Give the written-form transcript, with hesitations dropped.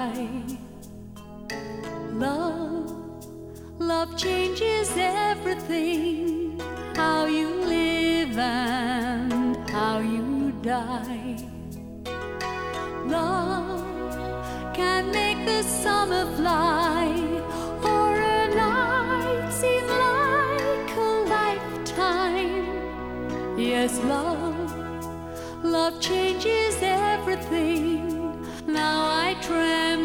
Love changes everything, how you live and how you die. Love can make the summer fly, or a night seem like a lifetime. Yes, love changes everything. Now I tremble